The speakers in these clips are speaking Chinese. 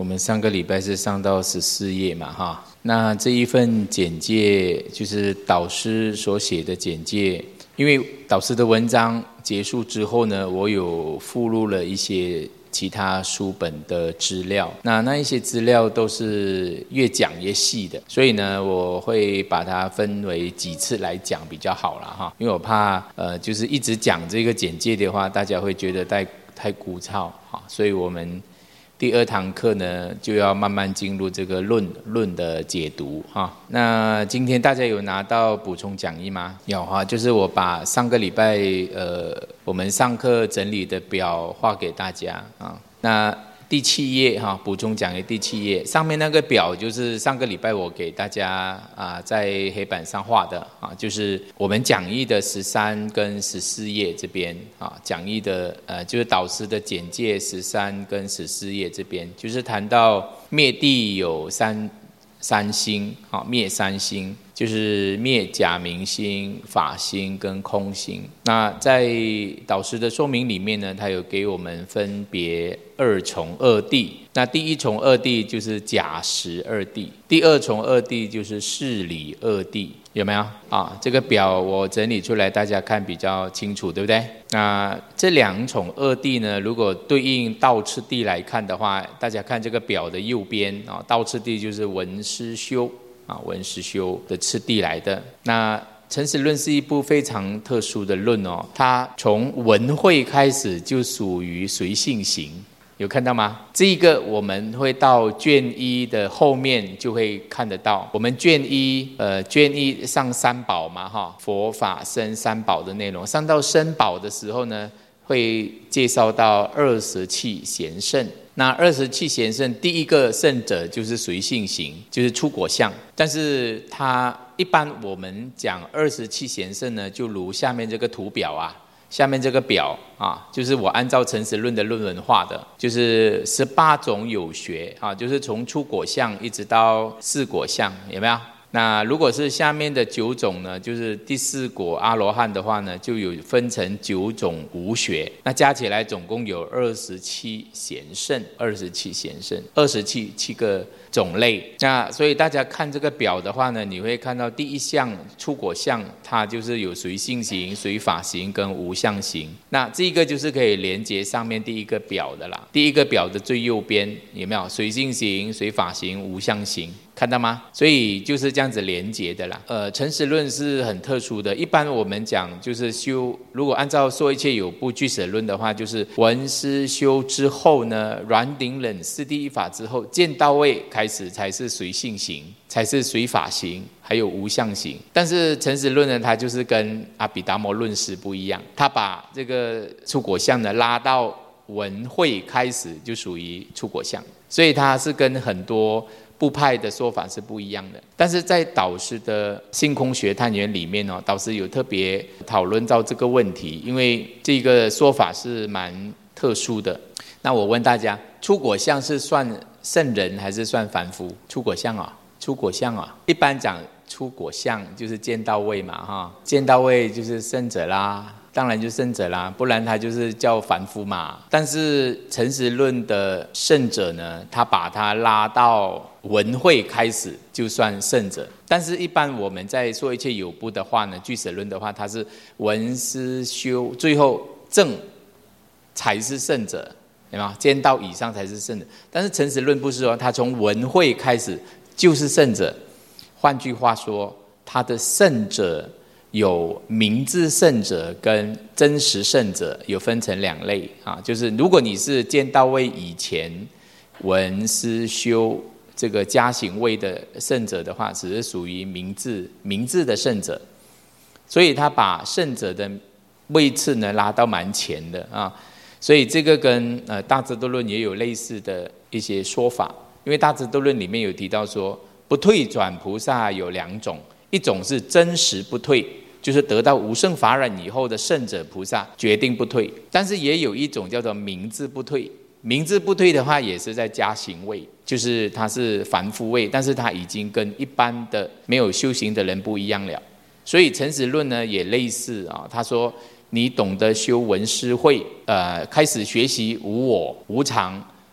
我们上个礼拜是上到14页嘛，哈。那这一份简介就是导师所写的简介，因为导师的文章结束之后呢，我有附录了一些其他书本的资料，那一些资料都是越讲越细的，所以呢，我会把它分为几次来讲比较好了哈，因为我怕就是一直讲这个简介的话，大家会觉得太枯燥哈，所以我们第2堂课呢，就要慢慢进入这个论的解读哈。那今天大家有拿到补充讲义吗？有哈，就是我把上个礼拜我们上课整理的表画给大家啊。那第7页哈，补充讲义第7页上面那个表就是上个礼拜我给大家在黑板上画的啊，就是我们讲义的13跟14页这边啊，讲义的就是导师的简介13跟14页这边，就是谈到灭地有三星啊，灭3星。就是灭假名心、法心跟空心。那在导师的说明里面呢，他有给我们分别2重二谛。那第1重二谛就是假实二谛，第2重二谛就是事理二谛，有没有啊？这个表我整理出来，大家看比较清楚，对不对？那这2重二谛呢，如果对应道次第来看的话，大家看这个表的右边啊，道次第就是闻思修。闻思修的次第来的。那诚实论是一部非常特殊的论哦，它从闻会开始就属于随性行，有看到吗？这个我们会到卷1的后面就会看得到。我们卷1上三宝嘛哈，佛法僧三宝的内容，上到僧宝的时候呢，会介绍到27贤圣。那27贤圣第一个圣者就是随性行，就是出果相。但是他一般我们讲27贤圣呢，就如下面这个图表啊，下面这个表啊，就是我按照诚实论的论文画的，就是18种有学啊，就是从出果相一直到四果相，有没有？那如果是下面的9种呢，就是第4果阿罗汉的话呢，就有分成9种无学，那加起来总共有27贤圣，27个种类。那所以大家看这个表的话呢，你会看到第1项出果相，它就是有随性行、随法行跟无相行。那这个就是可以连接上面第1个表的啦。第1个表的最右边有没有随性行、随法行、无相行？看到吗？所以就是这样子连结的啦。诚实论是很特殊的，一般我们讲就是修，如果按照说一切有部俱舍论的话，就是闻思修之后呢，软顶忍四谛一法之后，见到位开始才是随性行，才是随法行，还有无相行。但是诚实论呢，它就是跟阿毗达摩论师不一样，他把这个出果相呢拉到闻会开始就属于出果相，所以它是跟很多部派的说法是不一样的。但是在导师的性空学探源里面导师有特别讨论到这个问题，因为这个说法是蛮特殊的。那我问大家，出果相是算圣人还是算凡夫？出果相一般讲出果相就是见到位嘛哈，见到位就是圣者啦，当然就是圣者啦，不然他就是叫凡夫嘛。但是诚实论的圣者呢，他把他拉到闻会开始就算圣者。但是一般我们在说一切有部的话呢，俱舍论的话，他是闻思修，最后证才是圣者，有没有？见到以上才是圣者。但是诚实论不是说他从闻会开始就是圣者。换句话说，他的圣者有明智圣者跟真实圣者，有分成2类啊。就是如果你是见到位以前闻思修这个加行位的圣者的话，只是属于明智的圣者，所以他把圣者的位次呢拉到蛮前的啊。所以这个跟大智度论也有类似的一些说法，因为大智度论里面有提到说，不退转菩萨有2种，一种是真实不退，就是得到无生法忍以后的圣者菩萨决定不退，但是也有一种叫做明智不退。明智不退的话也是在加行位，就是他是凡夫位，但是他已经跟一般的没有修行的人不一样了。所以诚实论呢也类似啊，他说你懂得修闻思慧，开始学习无我、无常、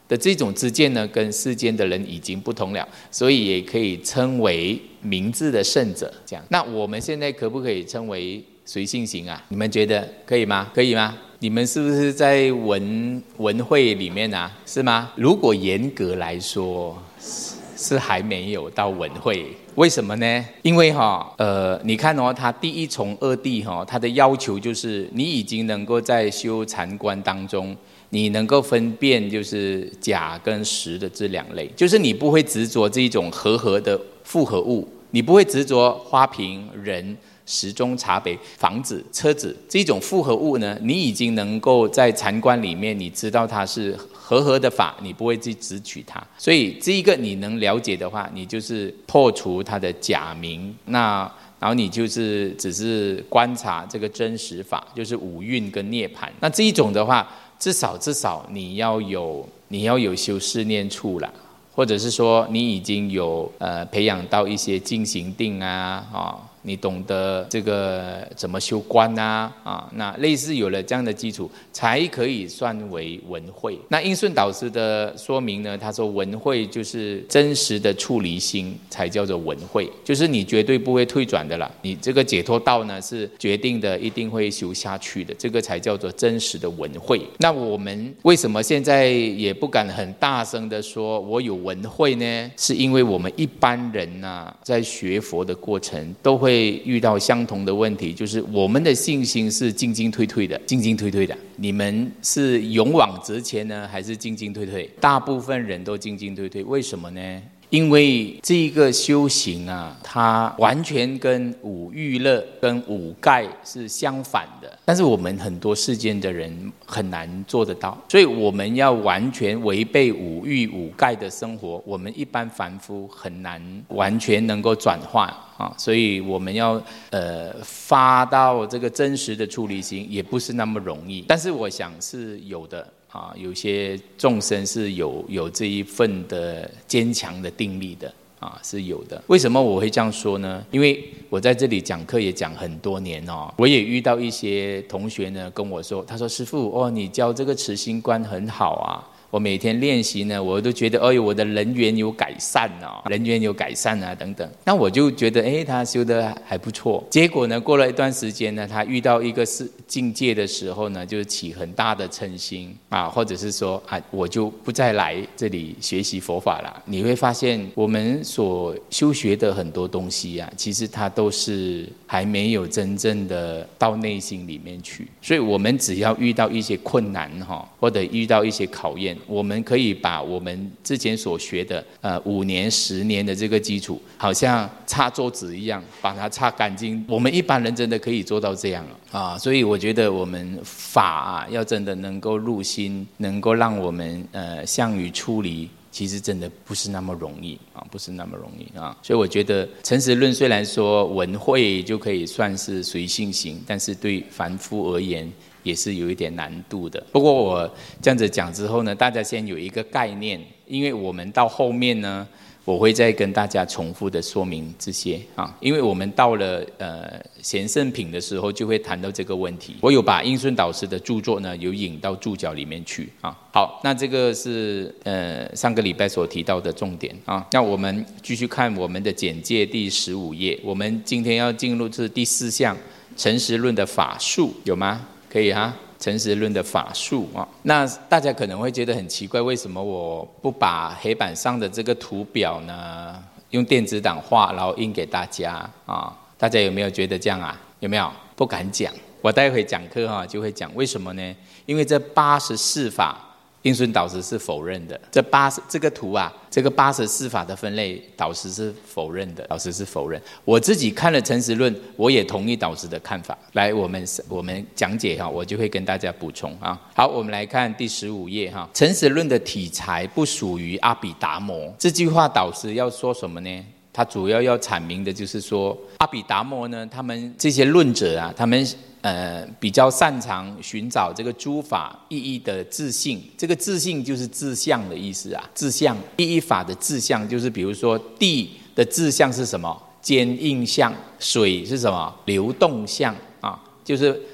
的这种知见呢，跟世间的人已经不同了，所以也可以称为明智的圣者。这样，那我们现在可不可以称为随性型啊？你们觉得可以吗？可以吗？你们是不是在文会里面啊？是吗？如果严格来说，是还没有到文会。为什么呢？因为你看他第一重二谛他的要求就是你已经能够在修禅观当中，你能够分辨就是假跟实的这两类，就是你不会执着这种合的复合物，你不会执着花瓶、人、时钟、茶杯、房子、车子这种复合物呢，你已经能够在禅观里面，你知道它是合的法，你不会去执取它。所以这一个你能了解的话，你就是破除它的假名，然后你就是只是观察这个真实法，就是五蕴跟涅槃。那这一种的话，至少你要有修四念处啦，或者是说你已经有培养到一些静行定你懂得这个怎么修观那类似有了这样的基础，才可以算为文慧。那英顺导师的说明呢，他说文慧就是真实的处离心，才叫做文慧，就是你绝对不会退转的啦。你这个解脱道呢，是决定的，一定会修下去的，这个才叫做真实的文慧。那我们为什么现在也不敢很大声的说我有文慧呢？是因为我们一般人在学佛的过程都会遇到相同的问题，就是我们的信心是进进退退的。你们是勇往直前呢，还是进进退退？大部分人都进进退退，为什么呢？因为这一个修行它完全跟五欲乐跟五盖是相反的，但是我们很多世间的人很难做得到，所以我们要完全违背五欲五盖的生活，我们一般凡夫很难完全能够转换所以我们要发到这个真实的处离心，也不是那么容易，但是我想是有的有些众生是有这一份的坚强的定力的是有的。为什么我会这样说呢？因为我在这里讲课也讲很多年我也遇到一些同学呢跟我说，他说师父你教这个持心观很好我每天练习呢，我都觉得我的人缘有改善等等。那我就觉得他修得还不错。结果呢，过了一段时间呢，他遇到一个境界的时候呢，就起很大的嗔心或者是说我就不再来这里学习佛法了。你会发现我们所修学的很多东西其实它都是还没有真正的到内心里面去。所以我们只要遇到一些困难或者遇到一些考验，我们可以把我们之前所学的5年10年的这个基础，好像擦桌子一样把它擦干净。我们一般人真的可以做到这样所以我觉得我们法要真的能够入心，能够让我们向于出离，其实真的不是那么容易所以我觉得诚实论虽然说文慧就可以算是随性行，但是对凡夫而言也是有一点难度的。不过我这样子讲之后呢，大家先有一个概念，因为我们到后面呢，我会再跟大家重复的说明这些因为我们到了贤圣品的时候就会谈到这个问题。我有把英顺导师的著作呢有引到注脚里面去好，那这个是上个礼拜所提到的重点那我们继续看我们的简介第15页，我们今天要进入是第4项诚实论的法术，有吗？可以诚实论的法术那大家可能会觉得很奇怪，为什么我不把黑板上的这个图表呢用电子档画，然后印给大家大家有没有觉得这样有没有？不敢讲。我待会讲课就会讲为什么呢？因为这84法英顺导师是否认的，这个图这个84法的分类导师是否认的，我自己看了诚实论，我也同意导师的看法。来，我们讲解我就会跟大家补充好，我们来看第15页诚实论的体裁不属于阿毗达摩。这句话导师要说什么呢？他主要要阐明的就是说，阿毗达摩呢，他们这些论者他们比较擅长寻找这个诸法意义的自性。这个自性就是自相的意思自相，意义法的自相就是比如说地的自相是什么？坚硬相。水是什么？流动相就是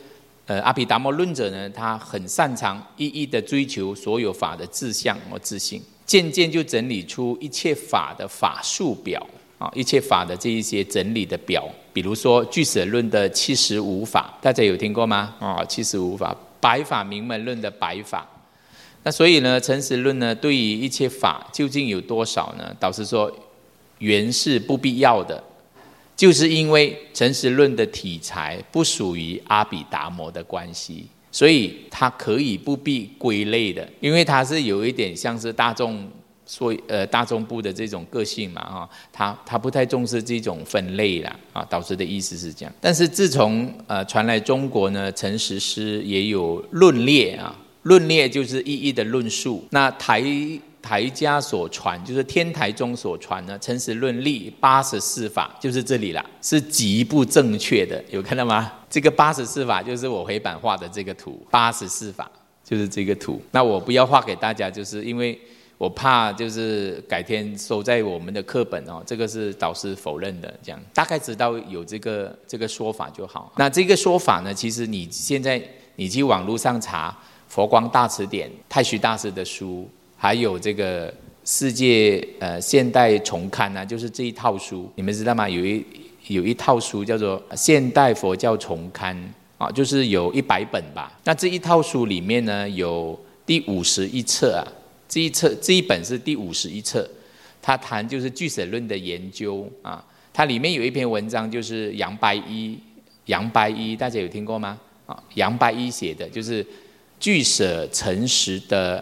阿毗达摩论者呢，他很擅长一一的追求所有法的自相或自性，渐渐就整理出一切法的法术表啊，一切法的这一些整理的表。比如说俱舍论的75法，大家有听过吗？75法，百法明门论的百法。那所以呢，诚实论呢，对于一切法究竟有多少呢？导师说，原是不必要的，就是因为诚实论的体裁不属于阿毗达摩的关系，所以它可以不必归类的，因为它是有一点像是大众部的这种个性嘛，他不太重视这种分类啦，导师的意思是这样。但是自从传来中国呢，诚实师也有论列啊。论列就是一一的论述。那台家所传，就是天台宗所传呢，诚实论例84法，就是这里啦，是极不正确的，有看到吗？这个84法就是我回版画的这个图，84法就是这个图。那我不要画给大家，就是因为我怕就是改天收在我们的课本哦，这个是导师否认的，这样大概知道有这个说法就好。那这个说法呢，其实你现在你去网络上查。佛光大辞典、太虚大师的书，还有这个世界现代重刊啊，就是这一套书，你们知道吗？有一套书叫做《现代佛教重刊》啊，就是有100本吧。那这一套书里面呢，有第51册啊，这一本是第51册，它谈就是俱舍论的研究啊。它里面有一篇文章，就是杨白衣，大家有听过吗？杨白衣写的，就是俱舍诚实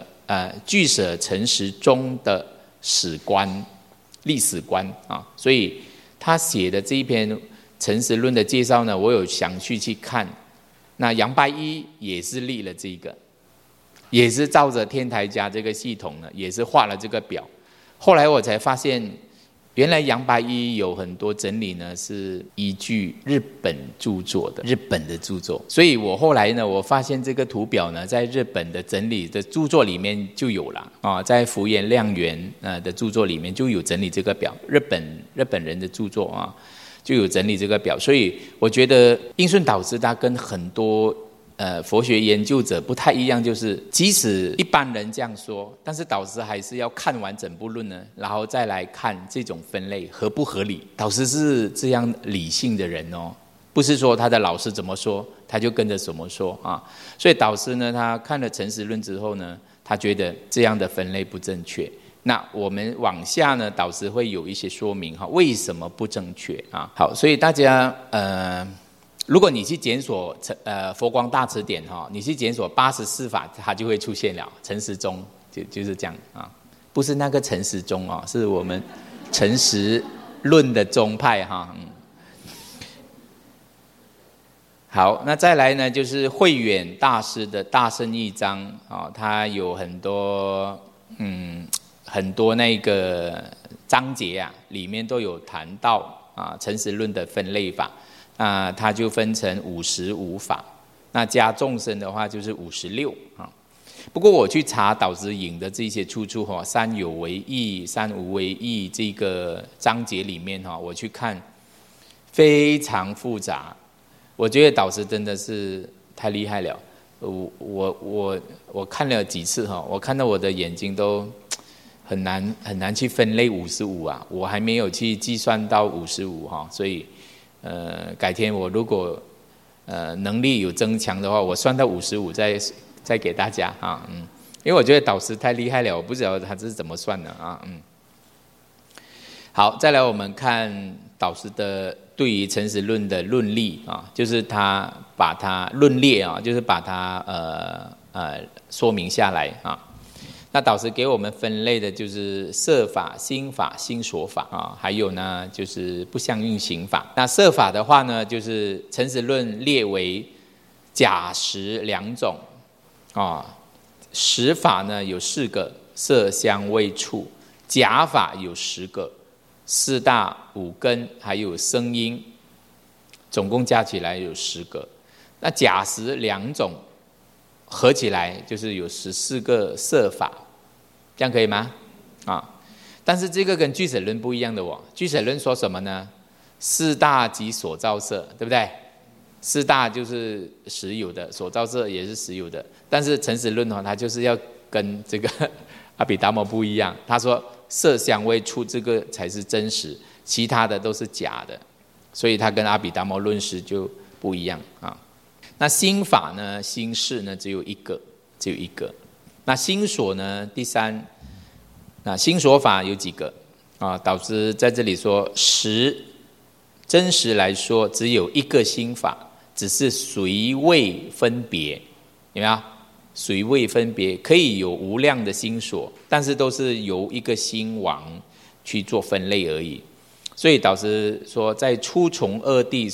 中的历史观啊，所以他写的这一篇诚实论的介绍呢，我有详细去看。那杨白衣也是立了这个，也是照着天台家这个系统呢，也是画了这个表。后来我才发现，原来杨白衣有很多整理呢，是依据日本的著作，所以我后来呢，我发现这个图表呢，在日本的整理的著作里面就有了啊，在福原亮元的著作里面就有整理这个表，日本人的著作啊就有整理这个表，所以我觉得印顺导师他跟很多佛学研究者不太一样，就是即使一般人这样说，但是导师还是要看完整部论呢，然后再来看这种分类合不合理。导师是这样理性的人哦，不是说他的老师怎么说他就跟着怎么说啊。所以导师呢，他看了诚实论之后呢，他觉得这样的分类不正确。那我们往下呢，导师会有一些说明哈，为什么不正确啊？好，所以大家如果你去检索佛光大辞典哈，你去检索84法，它就会出现了诚实宗，就是这样啊，不是那个陈时中哦，是我们诚实论的宗派哈。好，那再来呢，就是慧远大师的大圣义章啊，他有很多那个章节啊，里面都有谈到啊诚实论的分类法。它就分成55法，那加众生的话就是56啊。不过我去查导师引的这些出处哈，三有为义、三无为义这个章节里面哈，我去看非常复杂，我觉得导师真的是太厉害了。我看了几次哈，我看到我的眼睛都很难去分类55啊，我还没有去计算到55哈，所以。改天我如果能力有增强的话，我算到55再给大家啊，因为我觉得导师太厉害了，我不知道他这是怎么算的啊，好，再来我们看导师的对于诚实论的论例啊，就是他把它论列啊，就是把它说明下来啊。那导师给我们分类的就是色法、心法、心所法啊，还有呢就是不相应行法。那色法的话呢，就是诚实论列为假实2种啊，实法呢有4个，色香味触；假法有10个，4大5根，还有声音，总共加起来有10个。那假实2种合起来就是有14个色法，这样可以吗？但是这个跟俱舍论不一样的哦。俱舍论说什么呢？4大即所造色，对不对？ 四大就是实有的，所造色也是实有的。但是诚实论它就是要跟这个阿毗达摩不一样，他说色香味触这个才是真实，其他的都是假的，所以他跟阿毗达摩论师就不一样啊。那心法呢，心事呢只有一个。那心所呢，第三，那心所法有几个啊？导师在这里说，真实来说只有一个心法，只是随位分别，有没有？随位分别可以有无量的心所，但是都是由一个心王去做分类而已。所以导师说，在初从二谛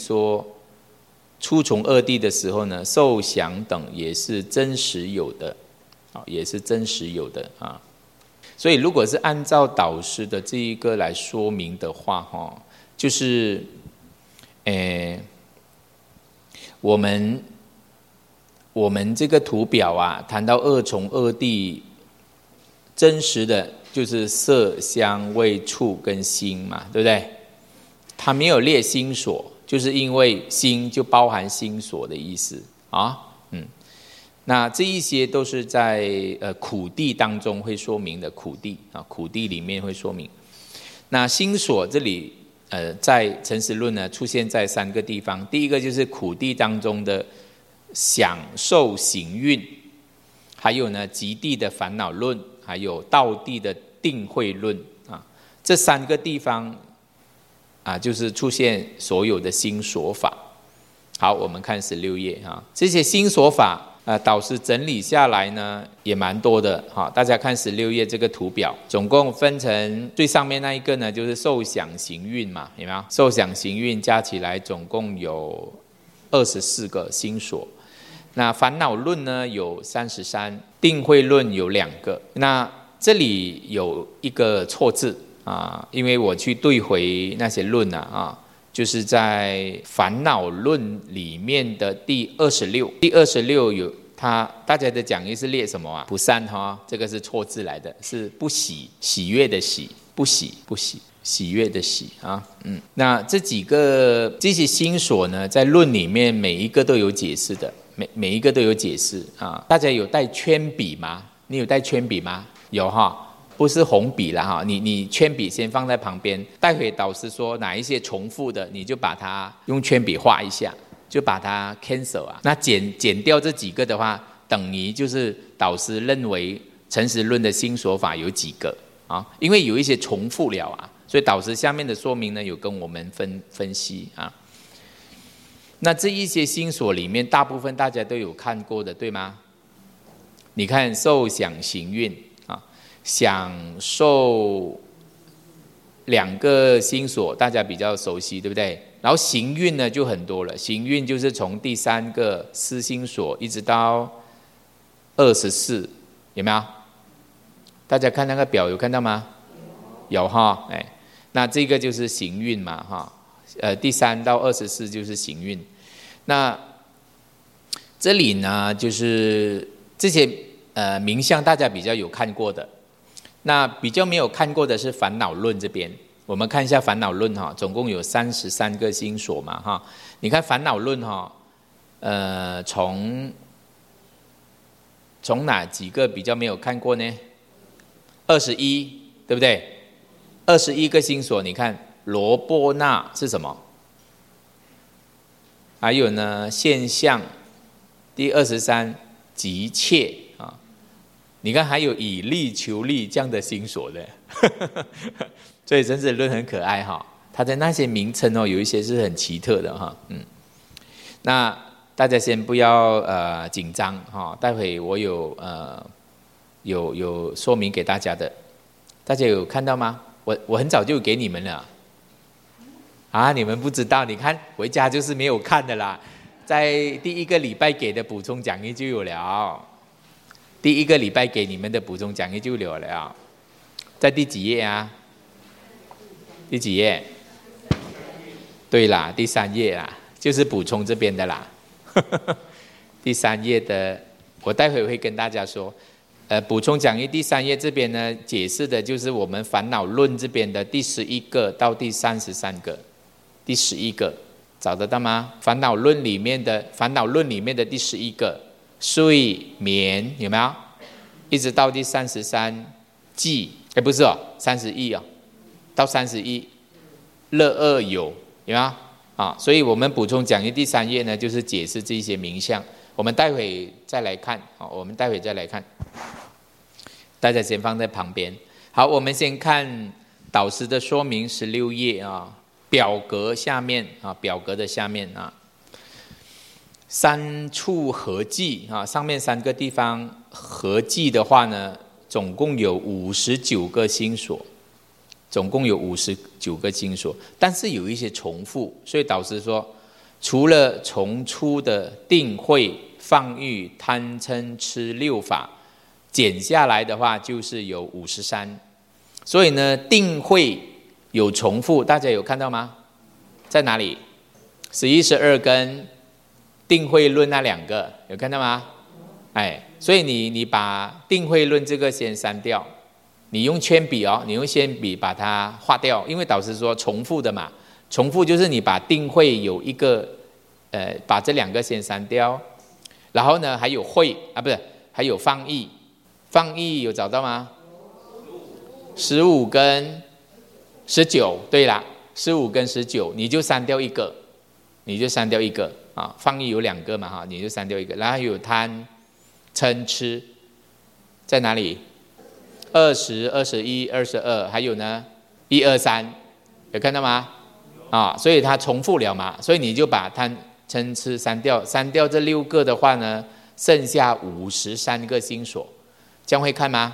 的时候呢，受想等也是真实有的，也是真实有的啊。所以如果是按照导师的这一个来说明的话，就是，我们这个图表啊，谈到二从二谛，真实的就是色香味触跟心嘛，对不对？他没有列心所，就是因为心就包含心所的意思啊。那这一些都是在苦谛当中会说明的，苦谛里面会说明。那心所这里在诚实论呢出现在三个地方，第一个就是苦谛当中的享受行蕴，还有呢极谛的烦恼论，还有道谛的定慧论啊，这三个地方啊就是出现所有的心所法。好，我们看16页啊，这些心所法导师整理下来呢也蛮多的哈，大家看16页这个图表，总共分成最上面那一个呢就是受想行蕴嘛，有没有？受想行蕴加起来总共有24个心所。那烦恼论呢有33，定慧论有2个。那这里有一个错字啊，因为我去对回那些论就是在烦恼论里面的第26有大家的讲义是列什么啊？不善这个是错字来的，是不喜，喜悦的喜，不喜，喜悦的喜啊。那这些心所呢，在论里面每一个都有解释的，每一个都有解释啊。大家有带圈笔吗？你有带圈笔吗？有哈。不是红笔啦哈，你圈笔先放在旁边，待会导师说哪一些重复的，你就把它用圈笔画一下，就把它 cancel 啊。那减掉这几个的话，等于就是导师认为诚实论的心所法有几个啊？因为有一些重复了啊，所以导师下面的说明呢有跟我们分析啊。那这一些心所里面，大部分大家都有看过的，对吗？你看受想行蕴。享受2个心所，大家比较熟悉，对不对？然后行蕴呢就很多了，行蕴就是从第3个思心所一直到24，有没有？大家看那个表有看到吗？有哈，那这个就是行蕴嘛哈，第3到24就是行蕴。那这里呢就是这些名相大家比较有看过的。那比较没有看过的是烦恼论这边，我们看一下烦恼论哈，总共有33个心所嘛哈。你看烦恼论哈，从哪几个比较没有看过呢？21，对不对？21个心所，你看罗波那是什么？还有呢现象，第23急切。你看还有以利求利这样的心所的，所以诚实论很可爱哈，它的那些名称有一些是很奇特的哈，那大家先不要紧张哈，待会我有说明给大家的，大家有看到吗？我很早就给你们了，啊，你们不知道，你看回家就是没有看的啦，在第1个礼拜给的补充讲义就有了。第1个礼拜给你们的补充讲义就有了，在第几页啊？第几页？对啦，第3页啦，就是补充这边的啦。第3页的，我待会会跟大家说。补充讲义第3页这边呢，解释的就是我们烦恼论这边的第11个到第33个，第11个找得到吗？烦恼论里面的第11个睡眠有没有？一直到第33记，不是哦，31哦，到31乐恶有没有啊？所以我们补充讲义第3页呢，就是解释这些名相。我们待会再来看，大家先放在旁边。好，我们先看导师的说明16页啊，表格下面啊，表格的下面啊，3处合计啊，上面3个地方合计的话呢，总共有59个心所，但是有一些重复，所以导师说，除了重出的定慧、放欲、贪嗔痴6法减下来的话，就是有53。所以呢，定慧有重复，大家有看到吗？在哪里？11、12跟定慧论那2个有看到吗？所以你把定慧论这个先删掉，你用铅笔哦，你用铅笔把它划掉，因为导师说重复的嘛，重复就是你把定慧有一个把这2个先删掉，然后呢还有慧啊，不是还有放逸，放逸有找到吗？15跟19，对啦，15跟19，你就删掉一个，啊，放逸有2个嘛哈，你就删掉一个，然后有贪、嗔、痴，在哪里？20、21、22，还有呢1、2、3，有看到吗？啊，所以它重复了嘛，所以你就把贪、嗔、痴删掉，删掉这6个的话呢，剩下53个心所，这样会看吗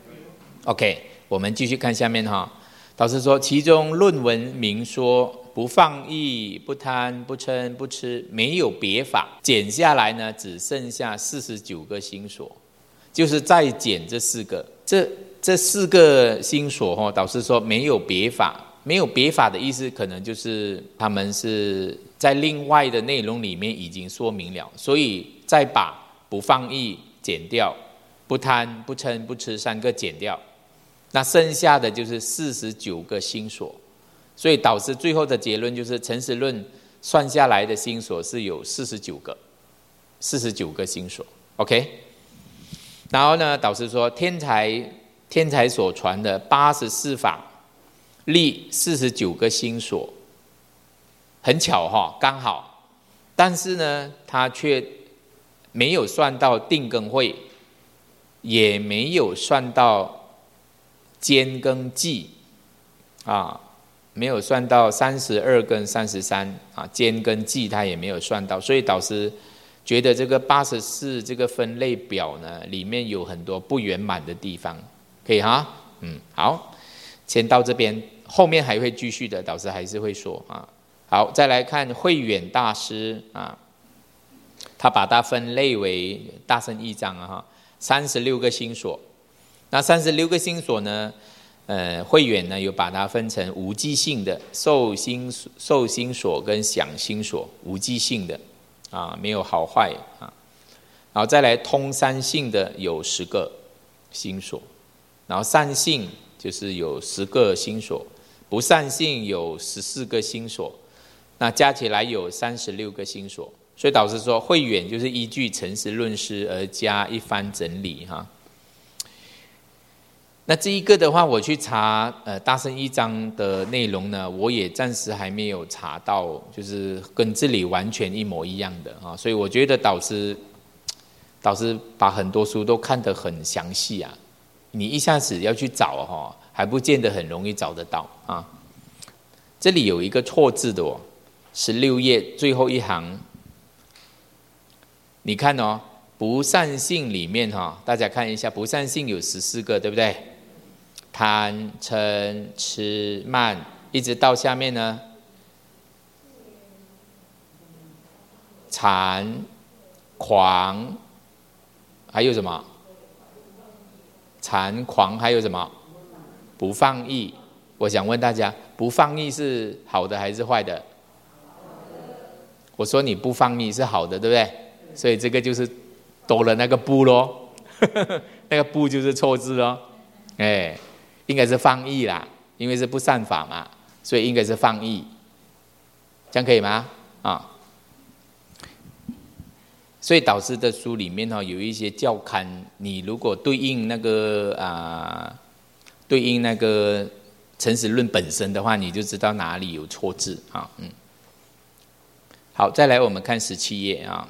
？OK， 我们继续看下面哈。导师说，其中论文明说，不放逸、不贪、不嗔、不痴，没有别法，减下来呢，只剩下49个心所，就是再减这4个，这4个心所哈，导师说没有别法。没有别法的意思，可能就是他们是在另外的内容里面已经说明了，所以再把不放逸减掉，不贪、不嗔、不痴3个减掉，那剩下的就是49个心所。所以导师最后的结论就是诚实论算下来的心所是有49个心所。OK， 然后呢，导师说天才所传的84法。立49个心所，很巧哈，刚好，但是呢，他却没有算到定跟慧，也没有算到坚跟寂啊，没有算到32跟33啊，坚跟寂他也没有算到，所以导师觉得这个84这个分类表呢，里面有很多不圆满的地方，可以哈，好，先到这边。后面还会继续的，导师还是会说啊。好，再来看慧远大师啊，他把它分类为大乘义章啊，36个心所。那36个心所呢，慧远呢有把它分成无记性的受心所跟想心所，无记性的啊，没有好坏啊。然后再来通三性的有10个心所，然后善性就是有10个心所。不善性有14个心所，那加起来有36个心所。所以导师说，慧远就是依据诚实论师而加一番整理哈。那这一个的话，我去查大乘义章的内容呢，我也暂时还没有查到，就是跟这里完全一模一样的啊。所以我觉得导师把很多书都看得很详细啊，你一下子要去找哈。还不见得很容易找得到啊！这里有一个错字的哦，16页最后一行，你看哦，不善性里面哈，大家看一下，不善性有14个，对不对？贪、嗔、痴、慢，一直到下面呢，馋、狂，还有什么？馋、狂，还有什么？不放逸。我想问大家，不放逸是好的还是坏的？我说你不放逸是好的，对不对？所以这个就是多了那个不咯，那个不就是错字咯。应该是放逸啦，因为是不善法嘛，所以应该是放逸，这样可以吗？ 啊。所以导师的书里面有一些教刊，你如果对应那个诚实论本身的话，你就知道哪里有错字啊。好，再来我们看17页啊，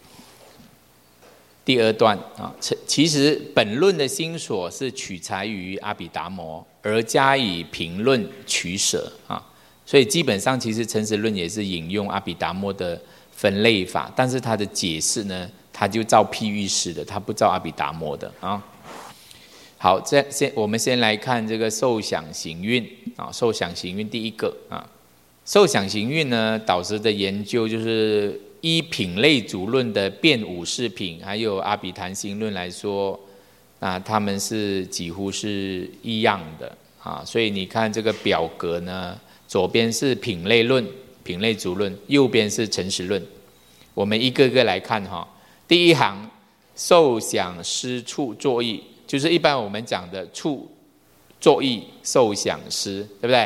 第二段啊。其实本论的心所是取材于阿毗达摩，而加以评论取舍啊。所以基本上其实诚实论也是引用阿毗达摩的分类法，但是它的解释呢，它就照譬喻式的，它不照阿毗达摩的啊。好，我们先来看这个受想行蕴啊。受想行蕴第一个啊，受想行蕴呢，导师的研究就是依品类足论的变五事品，还有阿毗昙心论来说，他们是几乎是一样的啊。所以你看这个表格呢，左边是品类论、品类足论，右边是诚实论。我们一个个来看哈。第一行，受想思处作意，就是一般我们讲的处作意、受想思，对不对？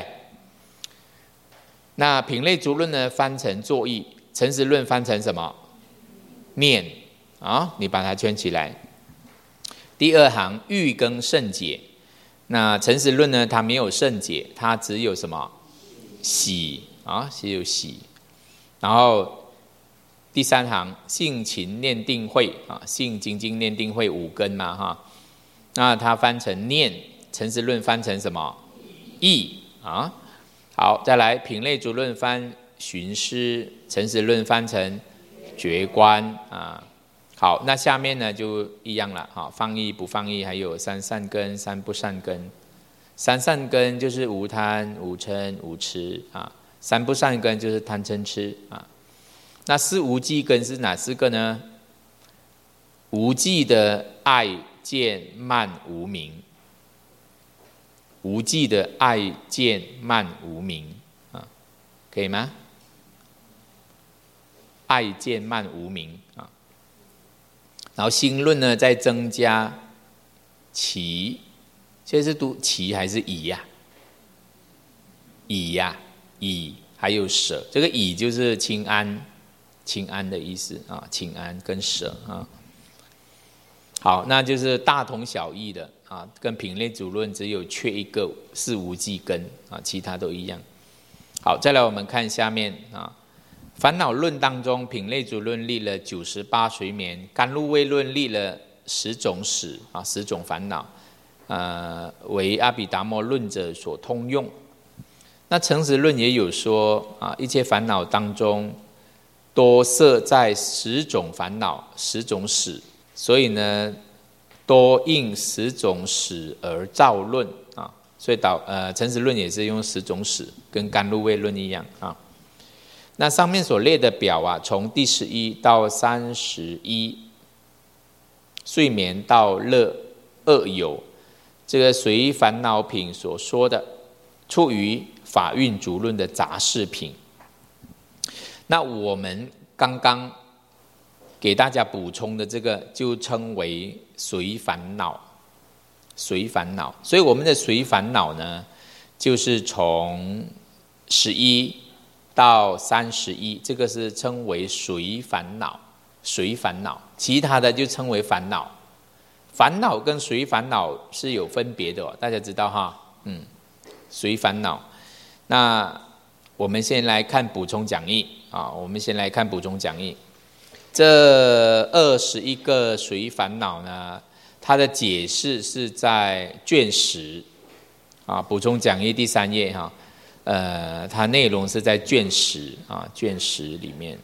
那品类足论呢，翻成作意；诚实论翻成什么？念啊，你把它圈起来。第二行，欲更胜解。那诚实论呢，它没有胜解，它只有什么？喜啊，只有喜。然后第三行，性勤念定慧啊，性精进念定慧五根嘛哈。那它翻成念，诚实论翻成什么？意啊。好，再来品类足论翻寻思，诚实论翻成觉观啊。好，那下面呢就一样了哈，放逸不放逸，还有三善根、三不善根。三善根就是无贪、无嗔、无痴啊，三不善根就是贪嗔痴啊。那四无记根是哪四个呢？无记的爱见慢无明，无记的爱见慢无明啊，可以吗？爱见慢无明啊。然后心论呢，再增加其，现在是读其还是乙呀？乙呀，乙还有舍，这个乙就是清安。清安的意思啊，清安跟舍啊。好，那就是大同小异的啊，跟品类足论只有缺一个是无记根啊，其他都一样。好，再来我们看下面啊，烦恼论当中，品类足论立了98随眠，甘露味论立了10种死啊，10种烦恼，为阿毗达摩论者所通用。那诚实论也有说啊，一切烦恼当中，多摄在10种烦恼、10种死，所以呢，多应10种死而造论啊。所以诚实论也是用10种死，跟甘露味论一样啊。那上面所列的表啊，从第11到31，睡眠到乐恶有，这个随烦恼品所说的，出于法蕴足论的杂事品。那我们刚刚给大家补充的这个，就称为随烦恼。随烦恼，所以我们的随烦恼呢，就是从11到31，这个是称为随烦恼。随烦恼，其他的就称为烦恼。烦恼跟随烦恼是有分别的哦，大家知道哈？随烦恼。那我们先来看补充讲义啊，我们先来看补充讲义。这21个随烦恼呢，它的解释是在卷10啊，补充讲义第3页哈。它内容是在卷10啊，卷10里面。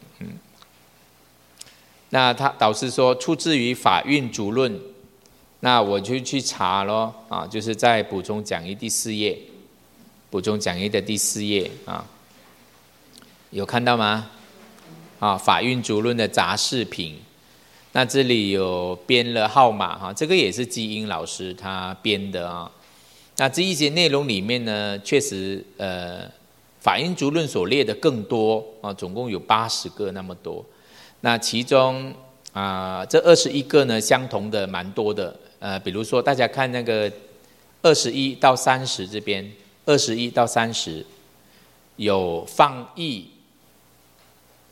那他导师说出自于法蕴足论，那我就去查咯啊，就是在补充讲义第4页，补充讲义的第4页啊，有看到吗？啊，法蕴足论的杂事品，那这里有编了号码哈，这个也是基因老师他编的啊。那这一些内容里面呢，确实法蕴足论所列的更多啊，总共有80个那么多。那其中这21个呢，相同的蛮多的。比如说大家看那个21到30这边，21到30有放逸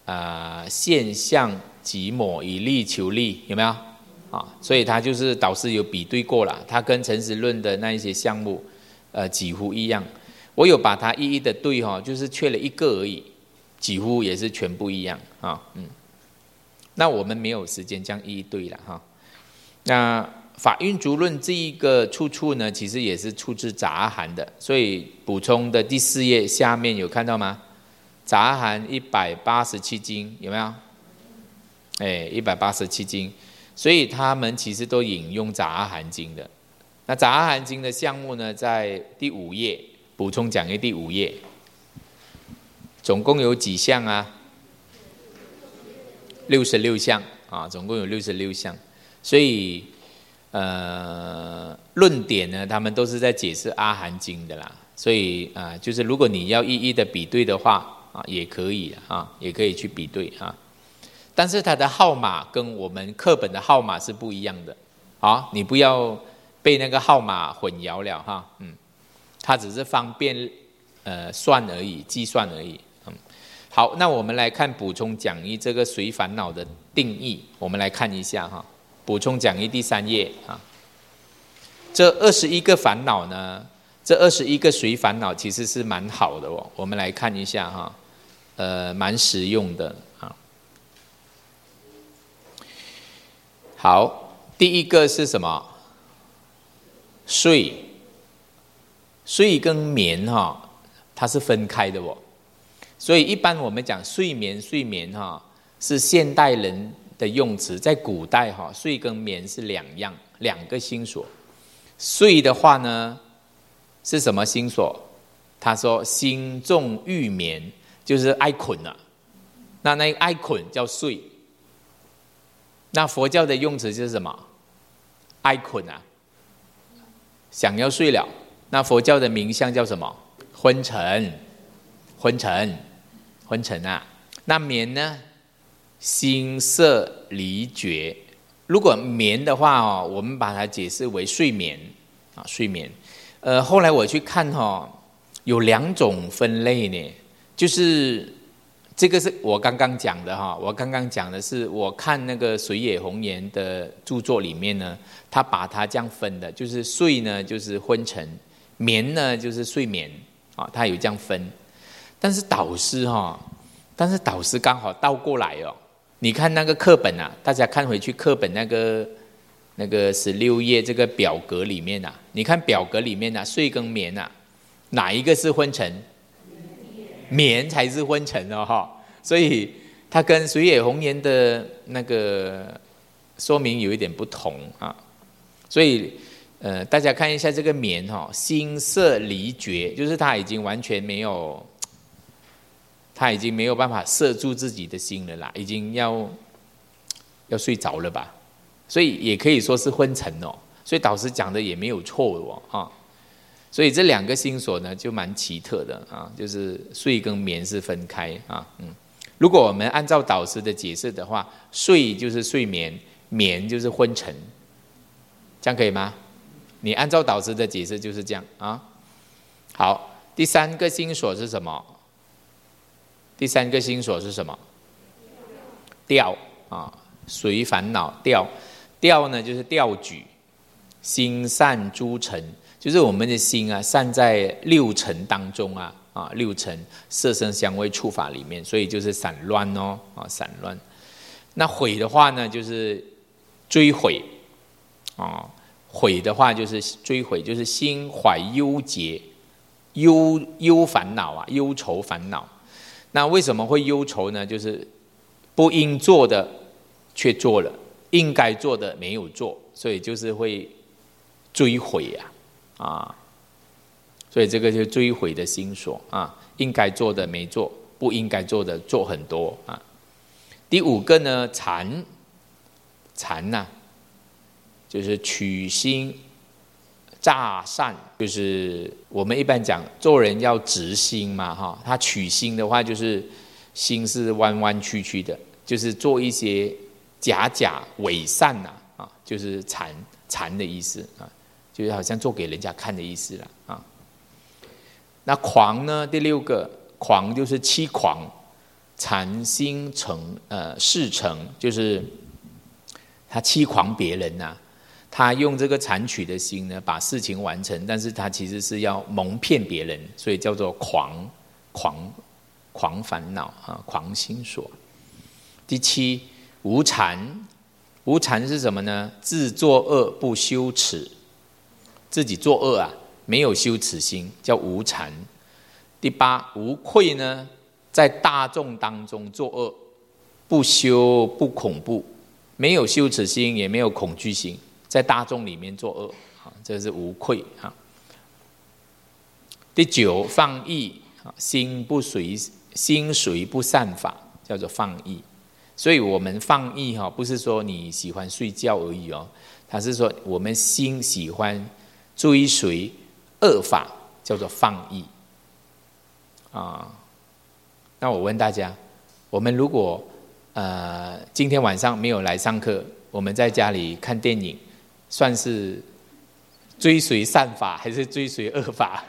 现象即抹，以利求利，有没有？所以他就是导师有比对过了，他跟陈实论的那一些项目，几乎一样。我有把它一一的对就是缺了一个而已，几乎也是全部一样那我们没有时间这样一一对了那法运足论这一个出处呢，其实也是出自杂阿含的，所以补充的第4页下面有看到吗？杂阿含187经有没有？187经。所以他们其实都引用杂阿含经的。那杂阿含经的项目呢，在第5页补充讲义第5页，总共有几项啊？66项总共有66项。所以论点呢，他们都是在解释阿含经的啦。所以就是如果你要一一的比对的话也可以也可以去比对但是它的号码跟我们课本的号码是不一样的你不要被那个号码混淆了它只是方便算而已，计算而已好，那我们来看补充讲义这个随烦恼的定义，我们来看一下补充讲义第3页这21个烦恼呢，这21个随烦恼其实是蛮好的我们来看一下蛮实用的好，第一个是什么？睡跟眠它是分开的所以一般我们讲睡眠是现代人的用词，在古代睡跟眠是两个心所。睡的话呢是什么心所？他说心重欲眠，就是爱困了那个爱困叫睡。那佛教的用词就是什么？爱困想要睡了。那佛教的名相叫什么？昏沉那眠呢？心色离觉。如果眠的话我们把它解释为睡眠睡眠。后来我去看有2种分类呢，就是这个是我刚刚讲的我刚刚讲的是我看那个水野弘言的著作里面呢，他把它这样分的，就是睡呢就是昏沉，眠呢就是睡眠他有这样分。但是导师刚好倒过来你看那个课本大家看回去课本那个16页这个表格里面你看表格里面睡跟眠哪一个是昏沉？眠才是昏沉所以它跟水野弘言的那个说明有一点不同所以大家看一下这个眠心色离觉，就是他已经完全没有办法摄住自己的心了啦，已经要睡着了吧，所以也可以说是昏沉所以导师讲的也没有错所以这2个心所呢就蛮奇特的就是睡跟眠是分开如果我们按照导师的解释的话，睡就是睡眠，眠就是昏沉，这样可以吗？你按照导师的解释就是这样好，第3个心所是什么？第3个心所是什么？调随烦恼调呢就是调举，心散诸尘，就是我们的心散在6尘当中6尘色声香味触法里面，所以就是散乱散乱。那毁的话呢就是追悔悔的话就是追悔，就是心怀忧结，忧烦恼忧愁烦恼。那为什么会忧愁呢？就是不应做的却做了，应该做的没有做，所以就是会追悔所以这个就是追悔的心所应该做的没做，不应该做的做很多第5个呢禅就是取心诈善，就是我们一般讲做人要直心嘛他取心的话就是心是弯弯曲曲的，就是做一些假伪善就是禅的意思就是好像做给人家看的意思那狂呢？第6个狂就是欺狂， 谄心事成，就是他欺诳别人呐、他用这个谄取的心呢，把事情完成，但是他其实是要蒙骗别人，所以叫做狂烦恼啊，狂心所。第七，无惭。无惭是什么呢？自作恶不羞耻，自己作恶啊，没有羞耻心，叫无惭。第八，无愧呢，在大众当中作恶，不羞不恐怖，没有羞耻心，也没有恐惧心，在大众里面作恶，这是无愧啊。第九，放逸，心随不善法，叫做放逸。所以我们放逸不是说你喜欢睡觉而已它是说我们心喜欢追随恶法，叫做放逸那我问大家，我们如果今天晚上没有来上课，我们在家里看电影，算是追随善法还是追随恶法？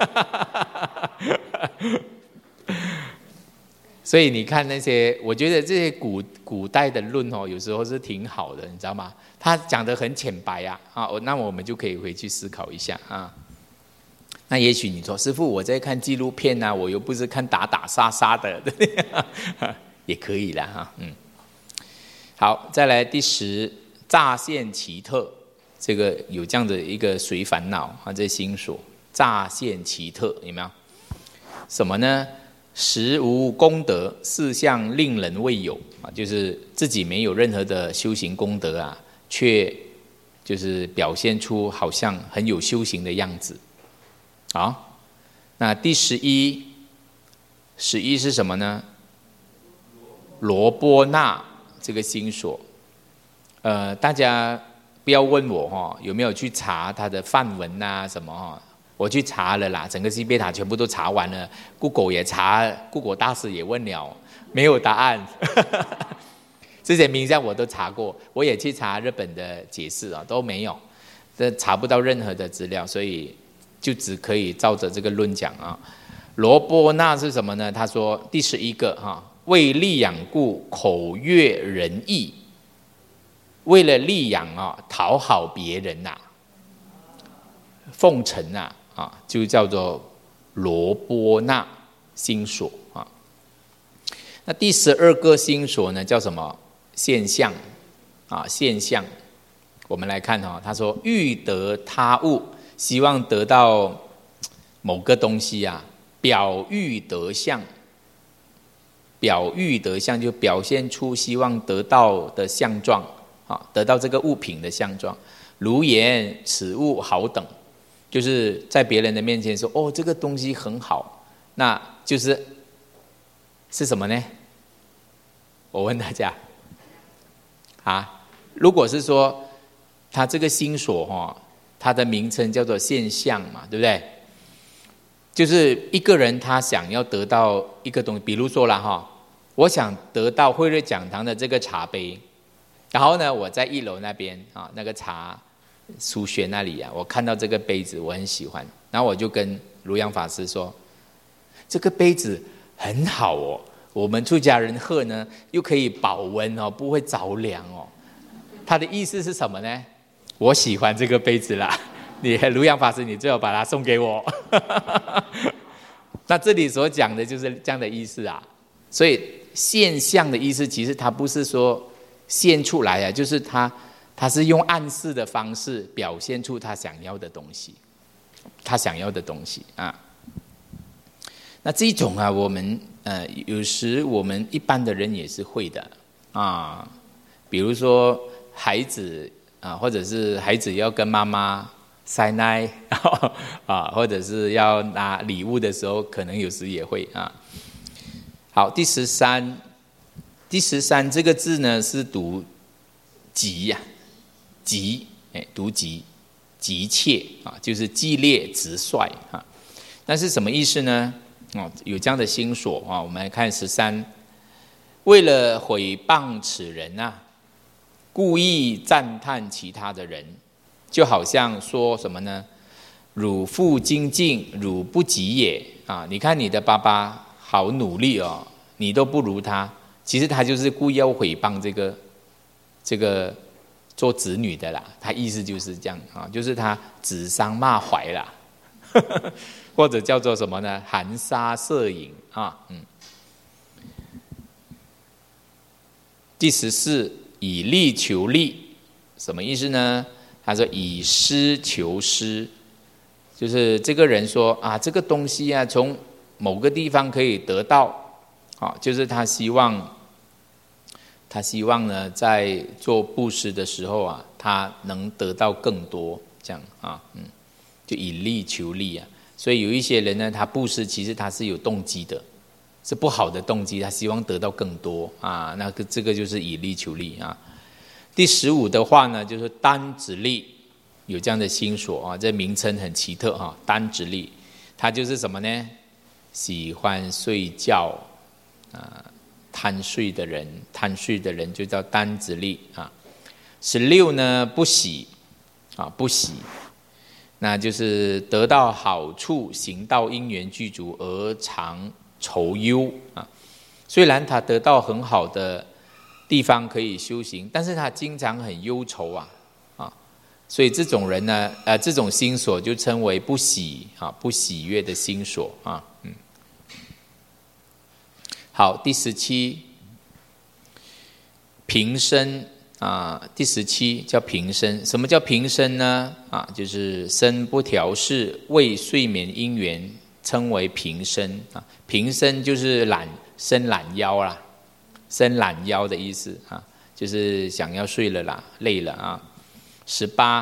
所以你看那些，我觉得这些古代的论有时候是挺好的，你知道吗？他讲得很浅白那我们就可以回去思考一下那也许你说，师父，我在看纪录片我又不是看打打杀杀的，也可以啦好，再来第10，乍现奇特，这个有这样的一个随烦恼这心所，乍现奇特，有没有？什么呢？实无功德，事相令人未有就是自己没有任何的修行功德却就是表现出好像很有修行的样子。好，那第11是什么呢？罗波那这个心所，大家不要问我有没有去查他的梵文什么我去查了啦，整个西贝塔全部都查完了 ，Google 也查 ，Google 大师也问了，没有答案。这些名相我都查过，我也去查日本的解释都没有，这查不到任何的资料，所以就只可以照着这个论讲罗波那是什么呢？他说第11个为利养故，口悦人意，为了利养讨好别人奉承就叫做罗波那心所那第12个心所呢，叫什么？现象现象。我们来看他说欲得他物，希望得到某个东西表欲得相，表欲得相就表现出希望得到的相状得到这个物品的相状，如言此物好等。就是在别人的面前说这个东西很好，那就是什么呢？我问大家如果是说他这个心所它的名称叫做现象嘛，对不对？就是一个人他想要得到一个东西，比如说啦我想得到慧瑞讲堂的这个茶杯，然后呢我在1楼那边那个茶书学那里我看到这个杯子我很喜欢，然后我就跟卢阳法师说，这个杯子很好我们出家人喝呢又可以保温不会着凉他的意思是什么呢？我喜欢这个杯子啦，你卢阳法师你最好把它送给我。那这里所讲的就是这样的意思所以现象的意思其实它不是说现出来就是他是用暗示的方式表现出他想要的东西，那这种我们有时我们一般的人也是会的比如说孩子或者是孩子要跟妈妈塞奶或者是要拿礼物的时候，可能有时也会好，第13这个字呢是读急急读急切就是激烈直率但是什么意思呢？有这样的心所我们来看13，为了毁谤此人故意赞叹其他的人，就好像说什么呢？汝复精进，汝不及也你看你的爸爸好努力你都不如他，其实他就是故意要诽谤这个做子女的啦，他意思就是这样啊，就是他指桑骂槐啦，或者叫做什么呢？含沙射影啊，第14，以利求利，什么意思呢？他说以施求施，就是这个人说啊，这个东西啊，从某个地方可以得到，啊，就是他希望呢，在做布施的时候啊，他能得到更多，这样啊，就以利求利啊。所以有一些人呢，他布施其实他是有动机的，是不好的动机，他希望得到更多啊。那这个就是以利求利啊。第15的话呢，就是单直利，有这样的心所啊，这名称很奇特啊，单直利，它就是什么呢？喜欢睡觉啊，贪睡的人就叫单直利啊。16呢，不喜啊，不喜，那就是得到好处，行道因缘具足而常愁忧啊。虽然他得到很好的地方可以修行，但是他经常很忧愁啊，所以这种人呢，这种心所就称为不喜啊，不喜悦的心所啊，好，第17，平生啊，第17叫平生。什么叫平生呢？啊，就是身不调适，未睡眠因缘，称为平生啊。平生就是伸懒腰啦，伸懒腰的意思啊，就是想要睡了啦，累了啊。18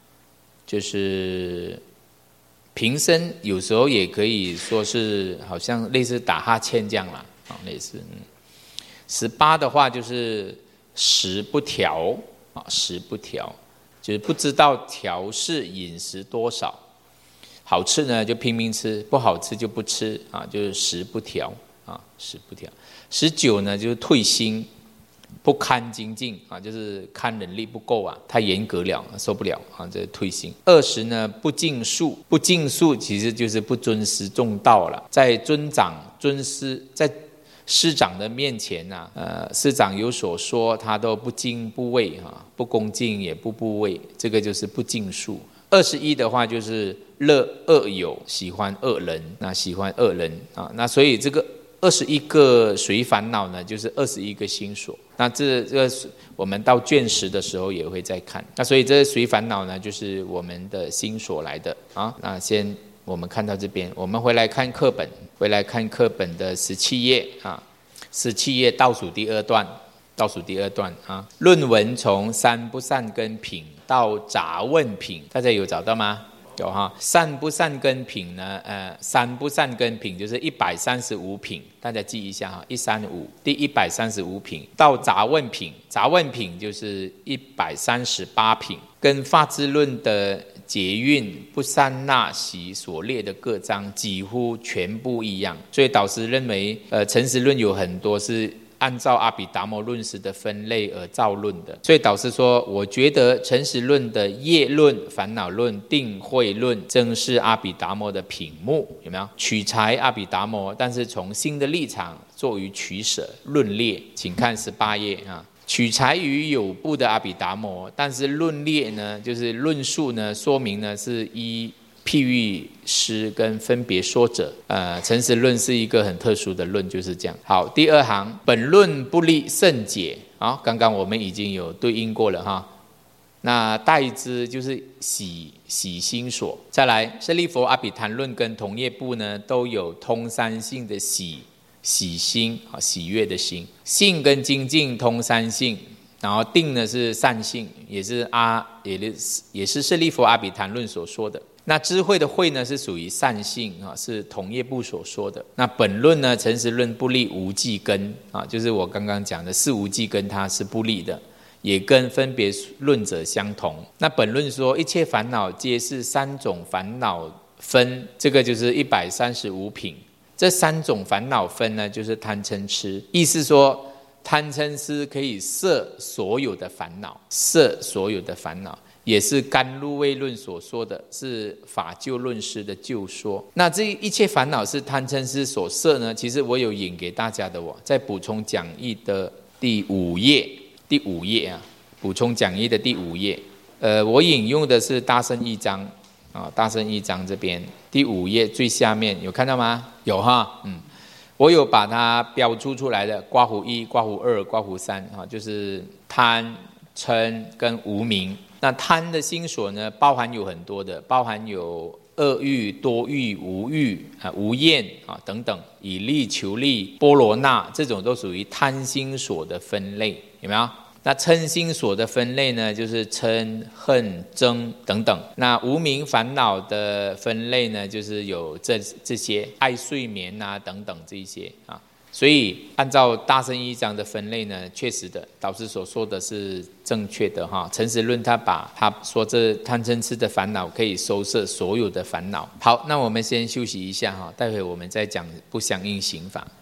就是平生，有时候也可以说是好像类似打哈欠这样啦，类似。18的话就是食不调啊，食不调就是不知道调适饮食多少，好吃呢就拼命吃，不好吃就不吃啊，就是食不调啊，食不调。19呢就是退心，不堪精进啊，就是看能力不够啊，太严格了，受不了啊，这是退心。20呢不敬术，不敬术其实就是不尊师重道了，在尊长尊师，在师长的面前啊，师长有所说，他都不敬不畏啊，不恭敬也不部畏，这个就是不敬术。21的话就是乐恶友，喜欢恶人，那喜欢恶人啊，那所以这个21个随烦恼呢，就是21个心所。那这个我们到卷10的时候也会再看。那所以这随烦恼呢，就是我们的心所来的啊。那先我们看到这边，我们回来看课本，的17页啊，17页倒数第二段啊。论文从三不善根品到杂问品，大家有找到吗？有哈。善不善根品呢？三不善根品就是135品，大家记一下哈，135，第135品到杂问品，杂问品就是138品，跟法治论的结运不三那习所列的各章几乎全部一样，所以导师认为，诚实论有很多是按照阿毗达摩论师的分类而造论的，所以导师说，我觉得诚实论的业论、烦恼论、定慧论正是阿毗达摩的品目，有没有？取材阿毗达摩，但是从新的立场做于取舍论列，请看18页啊。取材于有部的阿毗达摩，但是论列呢，就是论述呢，说明呢是依譬喻师跟分别说者。诚实论是一个很特殊的论，就是这样。好，第2行，本论不立甚解。好，刚刚我们已经有对应过了哈。那代之就是喜心所。再来，舍利弗阿毗昙论跟同业部呢，都有通三性的喜心啊，喜悦的心。性跟精进通三性，然后定呢是善性，也是舍利弗阿毗昙论所说的。那智慧的慧呢是属于善性啊，是同业部所说的。那本论呢，诚实论不立无记根啊，就是我刚刚讲的四无记根，它是不立的，也跟分别论者相同。那本论说一切烦恼皆是3种烦恼分，这个就是135品。这3种烦恼分呢，就是贪嗔痴，意思说贪嗔痴可以摄所有的烦恼， 也是甘露味论所说的，是法救论师的旧说。那这一切烦恼是贪嗔痴所摄呢？其实我有引给大家的，在补充讲义的第5页啊，补充讲义的第5页。我引用的是大乘义章啊，大乘义章这边第5页最下面有看到吗？有哈，我有把它标注出来的，括弧1、括弧2、括弧3啊，就是贪、嗔跟无明。那贪的心所呢，包含有很多的，包含有恶欲、多欲、无欲啊、无厌啊等等，以利求利、波罗那这种都属于贪心所的分类，有没有？那嗔心所的分类呢，就是嗔、恨、憎等等。那无明烦恼的分类呢，就是有这些爱睡眠啊等等这一些啊。所以按照大乘义章的分类呢，确实的，导师所说的是正确的哈。陈实论他把他说这贪嗔痴的烦恼可以收摄所有的烦恼。好，那我们先休息一下哈，待会我们再讲不相应刑法。